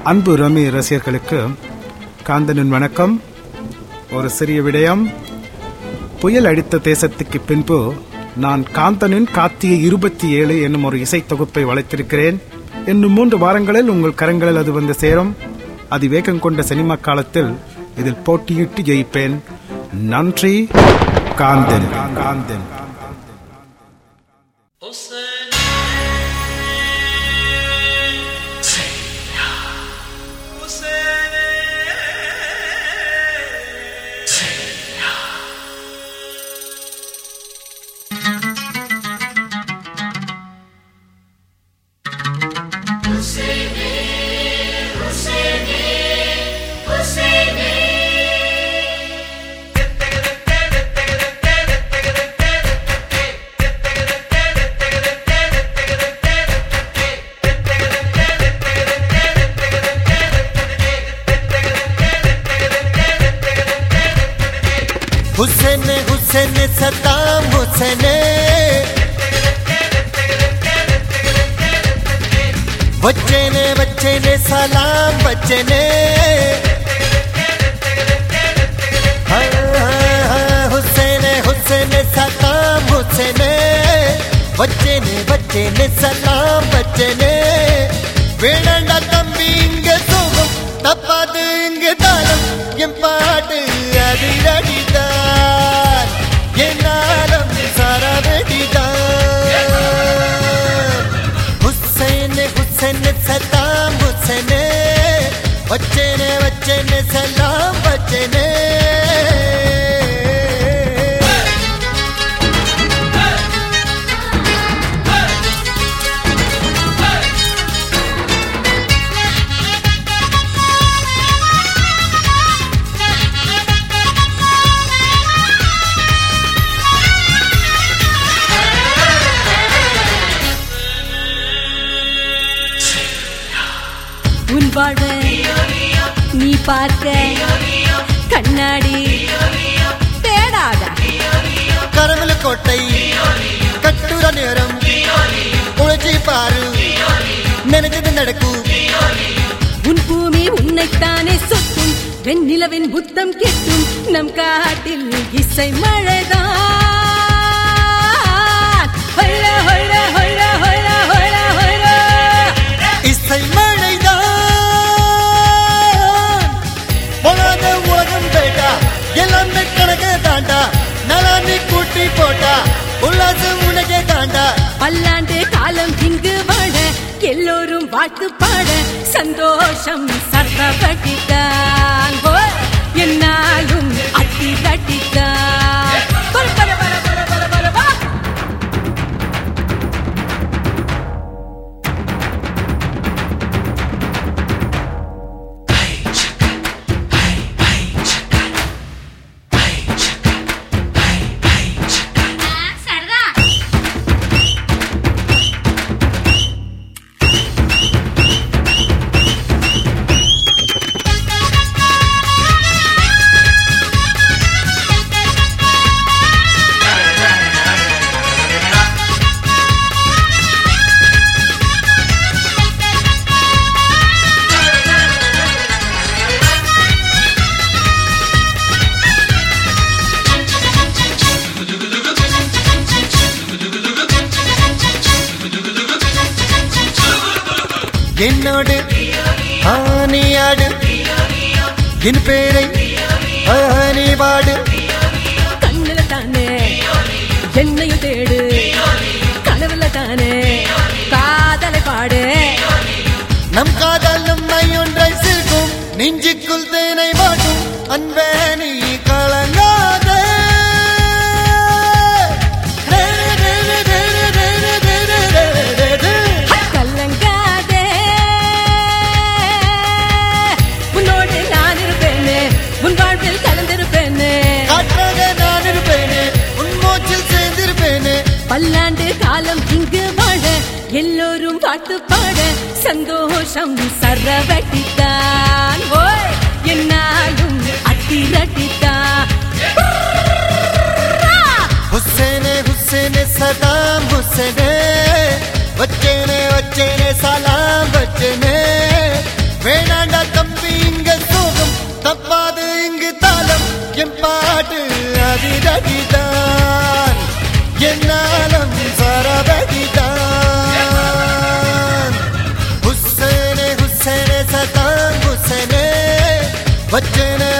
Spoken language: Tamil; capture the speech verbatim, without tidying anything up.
அன்பு ரமி ரசிகர்களுக்கு காந்தனின் வணக்கம். ஒரு சிறிய விடயம். புயல் அடித்த தேசத்துக்கு பின்பு நான் காந்தனின் கார்த்திகை இருபத்தி ஏழு என்னும் ஒரு இசை தொகுப்பை வளைத்திருக்கிறேன். இன்னும் மூன்று வாரங்களில் உங்கள் கரங்களில் அது வந்து சேரும். அதிவேகம் கொண்ட சினிமா காலத்தில் இதில் போட்டியிட்டு ஜெயிப்பேன். நன்றி. காந்தன். காந்தன். हुसैन हुसैन सद्दाम हुसैन बच्चेने बच्चेने सलाम बच्चेने हुसैन हुसैन सद्दाम हुसैन बच्चेने बच्चेने सलाम बच्चेने வேணாண்டா தம்பி இங்க சோகம் தப்பாது இங்க தாளம் என் பாட்டு அது அடிதான் என்னாலும் சரவடிதான் हुसैन हुसैन सद्दाम हुसैन बच्चेने बच्चेने सलाम बच्चेने உன் வாழ்வ நீ பார்க்க கண்ணாடி தேடாத கரமல கோட்டை கட்டுற நேரம் உழைச்சி பாரு நினைச்சது நடக்கும் உன் பூமி உன்னைத்தானே சொத்தும் வெண்ணிலவின் புத்தம் கெட்டும் நம் காட்டில் இசை மழைதான் ஹொய்ல ஹொய்ல ஹொய்ல ஹொய்ல ஹொய்ல ஹொய்ல இசை மழைதான் போனாத உலகம் பேட்டா எல்லாமே கணக்கே தாண்டா நல்லா நீ கூட்டி போட்டா உல்லாசம் உனக்கே தாண்டா பல்லாண்டு காலம் இங்கு வாழ எல்லோரும் வாழ்த்து பாட சந்தோஷம் சர்வபடித்தான் என்னாலும் அத்திரட்டித்தான் பர பர பர பர பர பர பர என்னோடு ஆனியாடு என் பேரை ஆனி பாடு கண்ணுல தானே என்னையும் தேடு கனவுல தானே காதலை பாடு நம் காதல் நம்மை ஒன்றை சேர்க்கும் நெஞ்சுக்குள் தேனை மாட்டும் அன்பே நீ கலங்காத கலங்காதே உன்னோடு நான் இருப்பேனே உன் வாழ்வில் கலந்திருப்பேனே காற்றாக நான் இருப்பேனே உன் மூச்சில் சேர்ந்திருப்பேனே பல்லாண்டு காலம் இங்கு வாழ எல்லோரும் பாட்டு பாட சந்தோஷம் சரவட்டித்தான் ஓய் என்னாலும் அத்திரட்டித்தான் हुसैन हुसैन सदाम हुसैन बच्चे ने बच्चे ने सलाम बच्चे ने वेणा வச்சேன